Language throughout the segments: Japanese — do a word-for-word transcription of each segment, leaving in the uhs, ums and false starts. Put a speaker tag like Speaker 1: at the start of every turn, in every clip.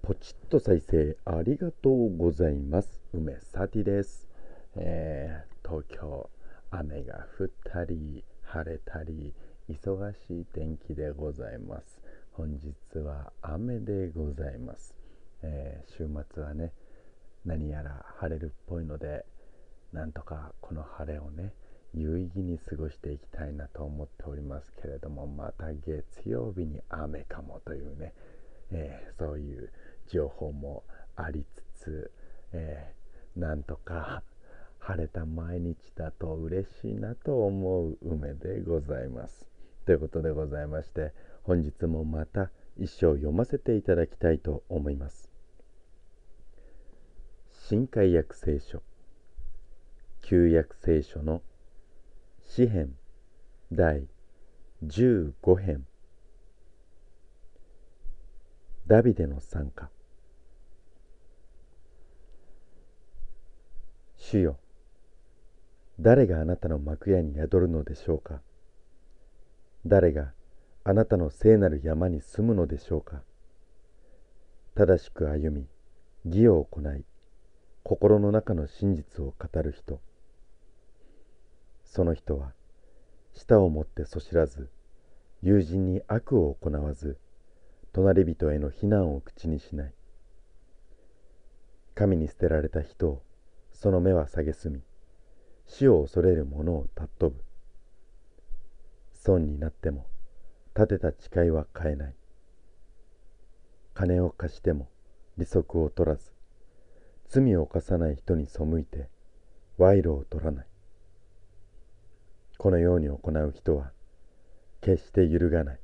Speaker 1: ポチッと再生ありがとうございます。梅サティです。えー、東京雨が降ったり晴れたり忙しい天気でございます。本日は雨でございます。えー、週末はね何やら晴れるっぽいので、なんとかこの晴れをね有意義に過ごしていきたいなと思っておりますけれども、また月曜日に雨かもというね、えー、そういう情報もありつつ、えー、なんとか晴れた毎日だと嬉しいなと思う梅でございます。ということでございまして、本日もまた一章読ませていただきたいと思います。新海訳聖書旧約聖書の詩編だいじゅうご編、ダビデの賛歌。主よ、誰があなたの幕屋に宿るのでしょうか。誰があなたの聖なる山に住むのでしょうか。正しく歩み、義を行い、心の中の真実を語る人。その人は舌をもってそしらず、友人に悪を行わず、隣人への非難を口にしない。神に捨てられた人をその目は蔑み、死を恐れる者を尊ぶ。損になっても立てた誓いは変えない。金を貸しても利息を取らず、罪を犯さない人に背いて賄賂を取らない。このように行う人は決して揺るがない。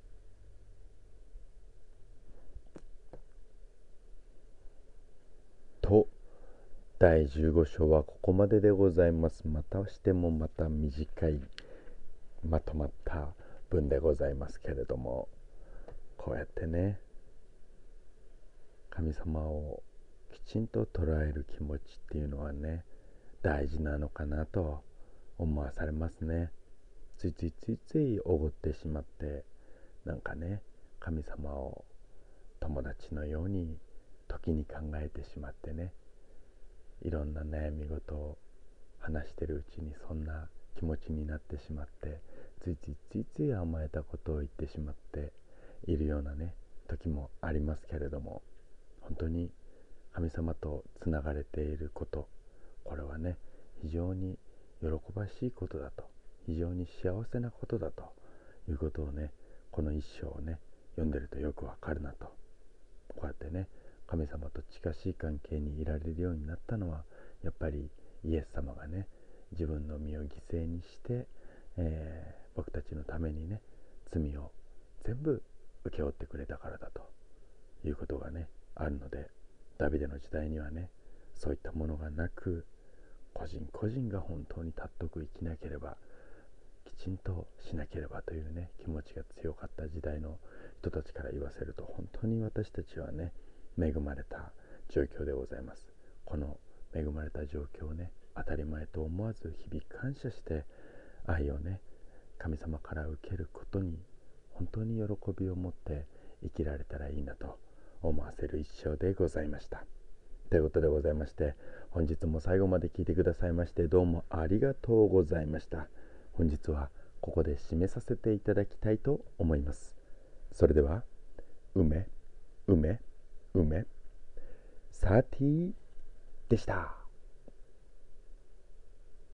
Speaker 1: と、だいじゅうご章はここまででございます。またしてもまた短いまとまった文でございますけれども、こうやってね、神様をきちんと捉える気持ちっていうのはね、大事なのかなと思わされますね。ついついついついおごってしまって、なんかね、神様を友達のように時に考えてしまってね、いろんな悩み事を話してるうちにそんな気持ちになってしまって、ついついついつい甘えたことを言ってしまっているようなね時もありますけれども、本当に神様とつながれていること、これはね非常に喜ばしいことだと、非常に幸せなことだということをね、この一章をね読んでるとよくわかるなと。こうやってね神様と近しい関係にいられるようになったのは、やっぱりイエス様がね自分の身を犠牲にして、えー、僕たちのためにね罪を全部請け負ってくれたからだということがねあるので、ダビデの時代にはねそういったものがなく、個人個人が本当に尊く生きなければ、きちんとしなければというね気持ちが強かった時代の人たちから言わせると、本当に私たちはね恵まれた状況でございます。この恵まれた状況をね当たり前と思わず日々感謝して愛をね神様から受けることに本当に喜びを持って生きられたらいいなと思わせる一生でございました。ということでございまして、本日も最後まで聞いてくださいましてどうもありがとうございました。本日はここで締めさせていただきたいと思います。それでは、梅梅梅サーティーでした。